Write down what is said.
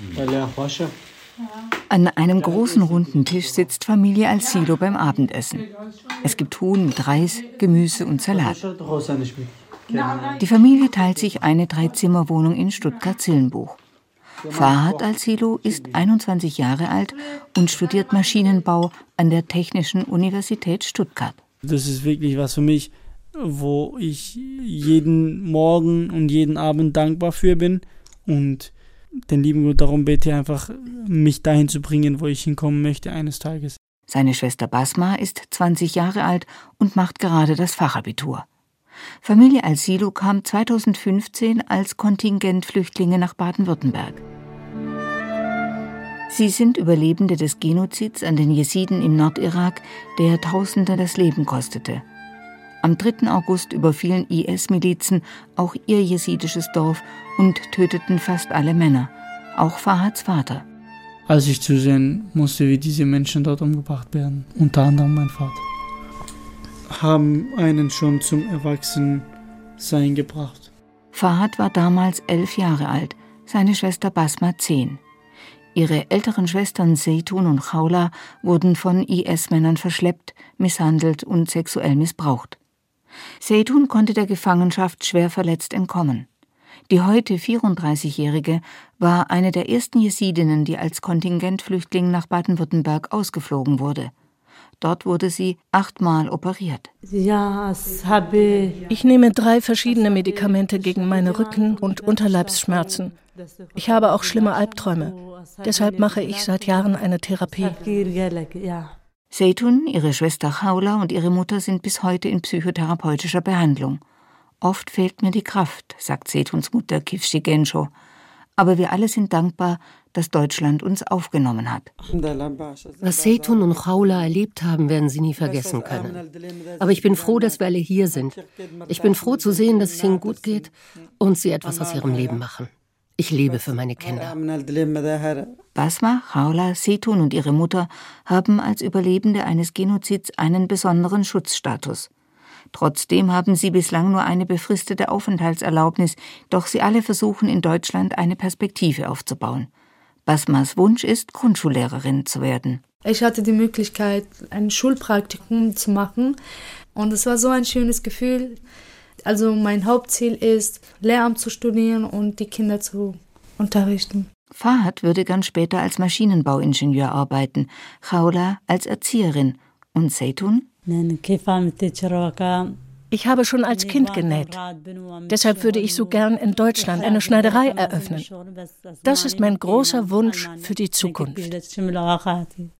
An einem großen runden Tisch sitzt Familie Al-Silo beim Abendessen. Es gibt Huhn mit Reis, Gemüse und Salat. Die Familie teilt sich eine 3-Zimmer-Wohnung in Stuttgart-Zillenbuch. Fahad Al-Silo ist 21 Jahre alt und studiert Maschinenbau an der Technischen Universität Stuttgart. Das ist wirklich was für mich, wo ich jeden Morgen und jeden Abend dankbar für bin und den lieben Gott darum bete, einfach mich dahin zu bringen, wo ich hinkommen möchte eines Tages. Seine Schwester Basma ist 20 Jahre alt und macht gerade das Fachabitur. Familie Al-Silo kam 2015 als Kontingentflüchtlinge nach Baden-Württemberg. Sie sind Überlebende des Genozids an den Jesiden im Nordirak, der Tausende das Leben kostete. Am 3. August überfielen IS-Milizen auch ihr jesidisches Dorf und töteten fast alle Männer, auch Fahads Vater. Als ich zusehen musste, wie diese Menschen dort umgebracht werden, unter anderem mein Vater, haben einen schon zum Erwachsensein gebracht. Fahad war damals 11 Jahre alt, seine Schwester Basma 10. Ihre älteren Schwestern Zeytun und Khawla wurden von IS-Männern verschleppt, misshandelt und sexuell missbraucht. Zeytun konnte der Gefangenschaft schwer verletzt entkommen. Die heute 34-Jährige war eine der ersten Jesidinnen, die als Kontingentflüchtling nach Baden-Württemberg ausgeflogen wurde. Dort wurde sie 8-mal operiert. Ich nehme 3 verschiedene Medikamente gegen meine Rücken- und Unterleibsschmerzen. Ich habe auch schlimme Albträume. Deshalb mache ich seit Jahren eine Therapie. Zeytun, ihre Schwester Khawla und ihre Mutter sind bis heute in psychotherapeutischer Behandlung. Oft fehlt mir die Kraft, sagt Zeytuns Mutter Kifshi Gensho. Aber wir alle sind dankbar, dass Deutschland uns aufgenommen hat. Was Zeytun und Khawla erlebt haben, werden sie nie vergessen können. Aber ich bin froh, dass wir alle hier sind. Ich bin froh zu sehen, dass es ihnen gut geht und sie etwas aus ihrem Leben machen. Ich lebe für meine Kinder. Basma, Khawla, Zeytun und ihre Mutter haben als Überlebende eines Genozids einen besonderen Schutzstatus. Trotzdem haben sie bislang nur eine befristete Aufenthaltserlaubnis, doch sie alle versuchen in Deutschland eine Perspektive aufzubauen. Basmas Wunsch ist, Grundschullehrerin zu werden. Ich hatte die Möglichkeit, ein Schulpraktikum zu machen und es war so ein schönes Gefühl. Also mein Hauptziel ist, Lehramt zu studieren und die Kinder zu unterrichten. Fahad würde gern später als Maschinenbauingenieur arbeiten, Khawla als Erzieherin und Zeytun? Ich habe schon als Kind genäht. Deshalb würde ich so gern in Deutschland eine Schneiderei eröffnen. Das ist mein großer Wunsch für die Zukunft.